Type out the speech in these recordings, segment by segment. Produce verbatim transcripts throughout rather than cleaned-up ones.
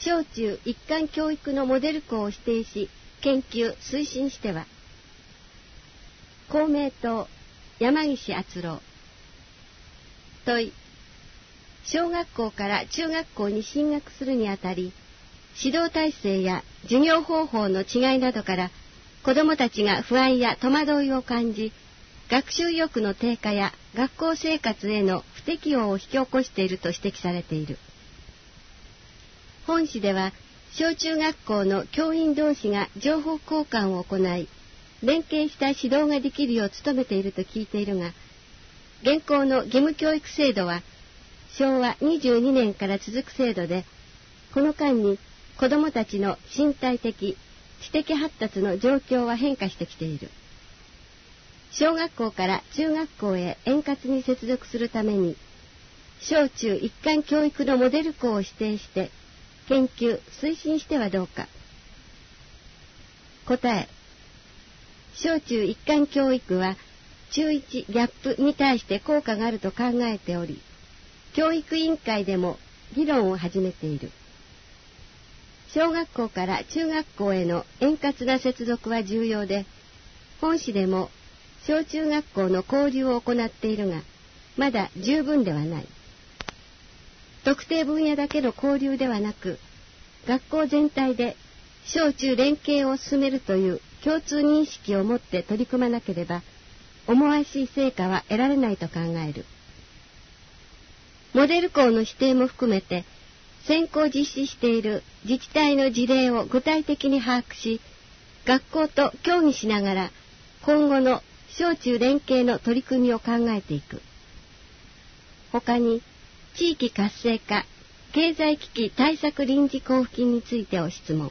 小中一貫教育のモデル校を指定し研究推進しては、公明党山岸敦郎。問い、小学校から中学校に進学するにあたり、指導体制や授業方法の違いなどから子どもたちが不安や戸惑いを感じ、学習意欲の低下や学校生活への不適応を引き起こしていると指摘されている。本誌では小中学校の教員同士が情報交換を行い、連携した指導ができるよう努めていると聞いているが、現行の義務教育制度はしょうわにじゅうにねんから続く制度で、この間に子どもたちの身体的、知的発達の状況は変化してきている。小学校から中学校へ円滑に接続するために、小中一貫教育のモデル校を指定して研究推進してはどうか。答え、小中一貫教育は中いちギャップに対して効果があると考えており、教育委員会でも議論を始めている。小学校から中学校への円滑な接続は重要で、本市でも小中学校の交流を行っているが、まだ十分ではない。特定分野だけの交流ではなく、学校全体で小中連携を進めるという共通認識を持って取り組まなければ、思わしい成果は得られないと考える。モデル校の指定も含めて、先行実施している自治体の事例を具体的に把握し、学校と協議しながら今後の小中連携の取り組みを考えていく。他に、地域活性化、経済危機対策臨時交付金についてを質問。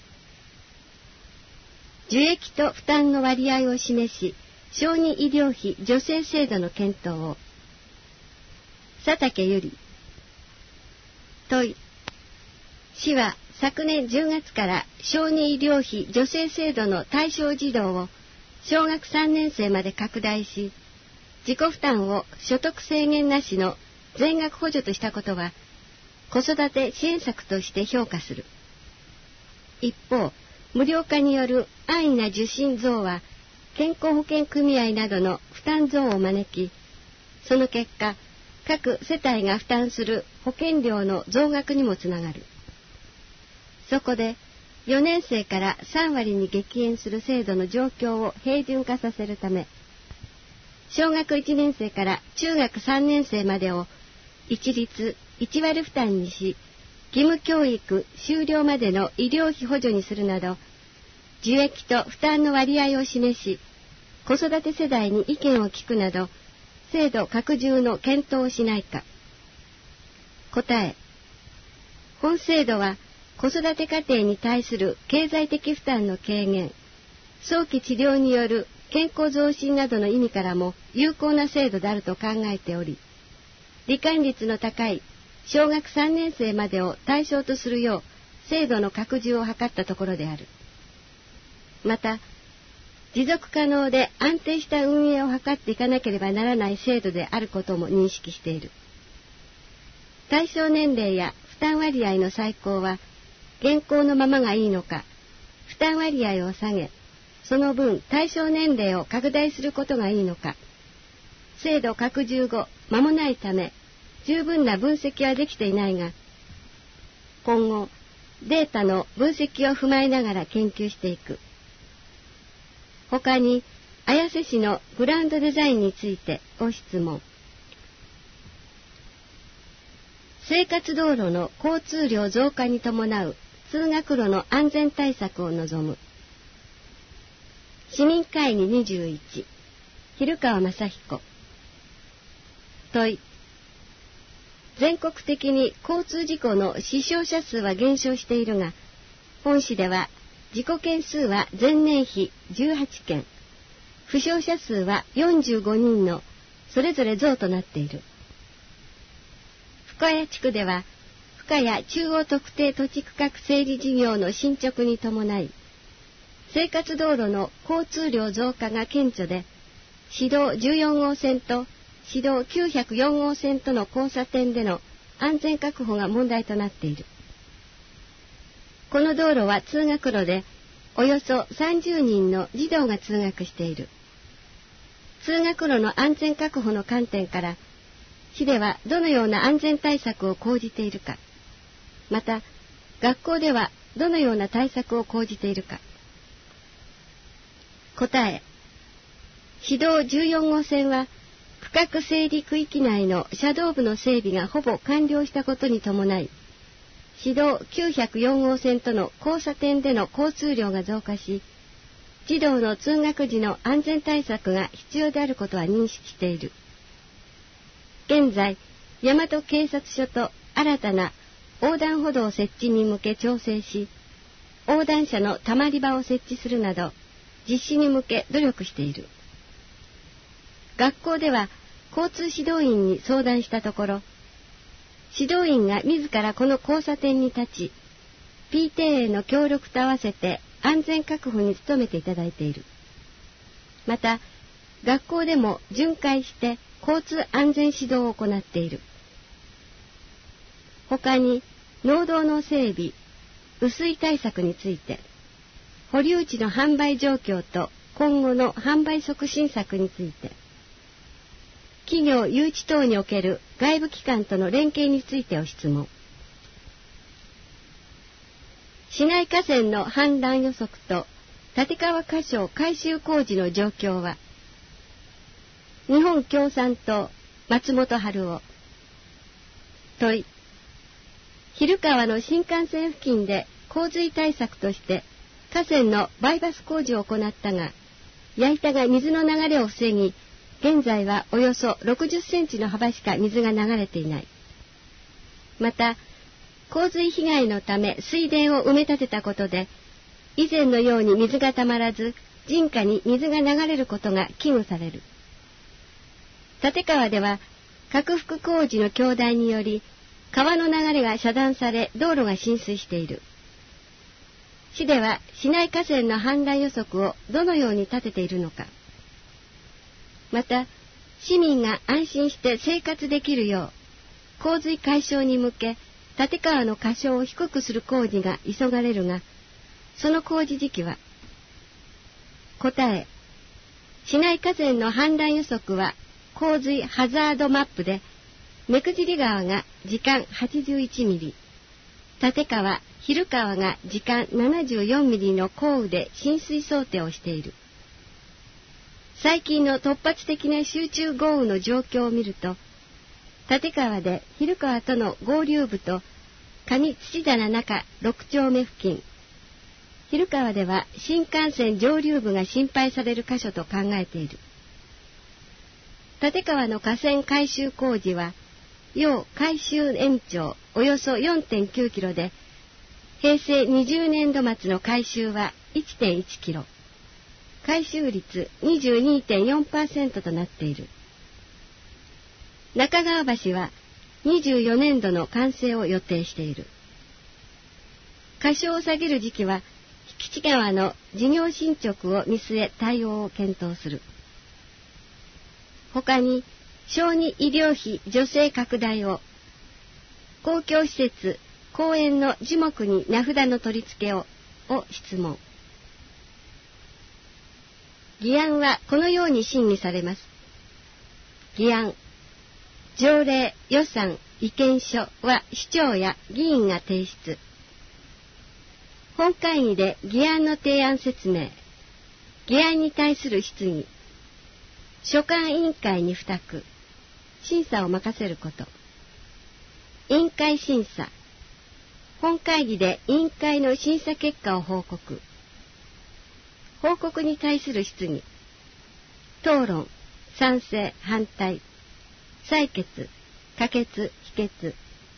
受益と負担の割合を示し、小児医療費助成制度の検討を。佐竹由里。問い、市は昨年じゅうがつから小児医療費助成制度の対象児童を小学さんねん生まで拡大し、自己負担を所得制限なしの全額補助としたことは、子育て支援策として評価する。一方、無料化による安易な受診増は、健康保険組合などの負担増を招き、その結果、各世帯が負担する保険料の増額にもつながる。そこで、よねん生からさんわりに激減する制度の状況を平準化させるため、小学いちねん生から中学さんねん生までを一律いちわり負担にし、義務教育終了までの医療費補助にするなど、受益と負担の割合を示し、子育て世代に意見を聞くなど、制度拡充の検討をしないか。答え、本制度は子育て家庭に対する経済的負担の軽減、早期治療による健康増進などの意味からも有効な制度であると考えており、罹患率の高い小学さんねん生までを対象とするよう制度の拡充を図ったところである。また、持続可能で安定した運営を図っていかなければならない制度であることも認識している。対象年齢や負担割合の最高は現行のままがいいのか、負担割合を下げ、その分対象年齢を拡大することがいいのか、制度拡充後間もないため十分な分析はできていないが、今後データの分析を踏まえながら研究していく。他に、綾瀬市のグランドデザインについてご質問。生活道路の交通量増加に伴う通学路の安全対策を望む。市民会議にじゅういち、蛭川雅彦。問い、全国的に交通事故の死傷者数は減少しているが、本市では事故件数は前年比じゅうはちけん、負傷者数はよんじゅうごにんのそれぞれ増となっている。深谷地区では、深谷中央特定土地区画整理事業の進捗に伴い、生活道路の交通量増加が顕著で、市道じゅうよんごうせんと市道きゅうひゃくよんごうせんとの交差点での安全確保が問題となっている。 この道路は通学路で、およそさんじゅうにんの児童が通学している。通学路の安全確保の観点から、市ではどのような安全対策を講じているか、また、学校ではどのような対策を講じているか。答え。市道じゅうよんごうせんは、区画整理区域内の車道部の整備がほぼ完了したことに伴い、市道きゅうひゃくよんごうせんとの交差点での交通量が増加し、児童の通学時の安全対策が必要であることは認識している。現在、大和警察署と新たな横断歩道設置に向け調整し、横断者のたまり場を設置するなど、実施に向け努力している。学校では交通指導員に相談したところ、指導員が自らこの交差点に立ち、ピーティーエー の協力と合わせて安全確保に努めていただいている。また、学校でも巡回して交通安全指導を行っている。他に、農道の整備、雨水対策について、保留地の販売状況と今後の販売促進策について、企業誘致等における外部機関との連携についてを質問。市内河川の氾濫予測と立川河床改修工事の状況は、日本共産党松本春夫。問い。昼川の新幹線付近で洪水対策として河川のバイパス工事を行ったが、矢板が水の流れを防ぎ、現在はおよそろくじゅっセンチの幅しか水が流れていない。また、洪水被害のため水田を埋め立てたことで、以前のように水がたまらず、人家に水が流れることが危惧される。立川では、拡幅工事の強大により、川の流れが遮断され、道路が浸水している。市では、市内河川の氾濫予測をどのように立てているのか。また、市民が安心して生活できるよう、洪水解消に向け、立川の箇所を低くする工事が急がれるが、その工事時期は、答え、市内河川の氾濫予測は、洪水ハザードマップで、目久川が時間はちじゅういちミリ、立川、昼川が時間ななじゅうよんミリの降雨で浸水想定をしている。最近の突発的な集中豪雨の状況を見ると、立川で昼川との合流部と上土棚中ろく丁目付近、昼川では新幹線上流部が心配される箇所と考えている。立川の河川改修工事は、要改修延長およそ よんてんきゅうキロで、平成にじゅうねんど末の改修は いってんいちキロ。改修率 にじゅうにてんよんパーセント となっている。中川橋はにじゅうよねんどの完成を予定している。箇所を下げる時期は、引地川の事業進捗を見据え対応を検討する。他に、小児医療費助成拡大を、公共施設、公園の樹木に名札の取り付けを、を質問。議案はこのように審議されます。議案、条例、予算、意見書は市長や議員が提出。本会議で議案の提案説明、議案に対する質疑、所管委員会に付託、審査を任せること。委員会審査、本会議で委員会の審査結果を報告。報告に対する質疑、討論、賛成、反対、採決、可決、否決。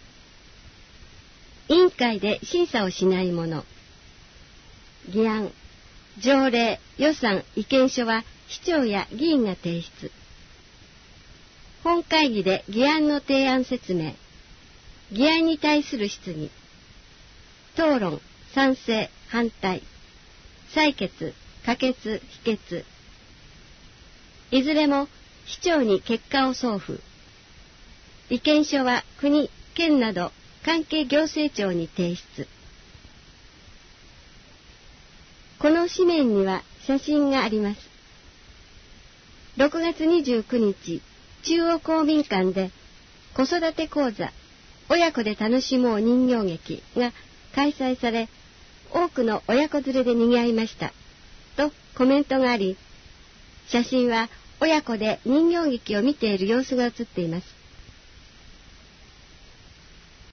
委員会で審査をしないもの。議案、条例、予算、意見書は市長や議員が提出。本会議で議案の提案説明、議案に対する質疑、討論、賛成、反対、採決、可決、否決。いずれも市長に結果を送付。意見書は国、県など関係行政庁に提出。 この紙面には写真があります。ろくがつにじゅうくにち、中央公民館で子育て講座、親子で楽しもう人形劇が開催され、多くの親子連れで賑わいました。とコメントがあり、写真は親子で人形劇を見ている様子が写っています。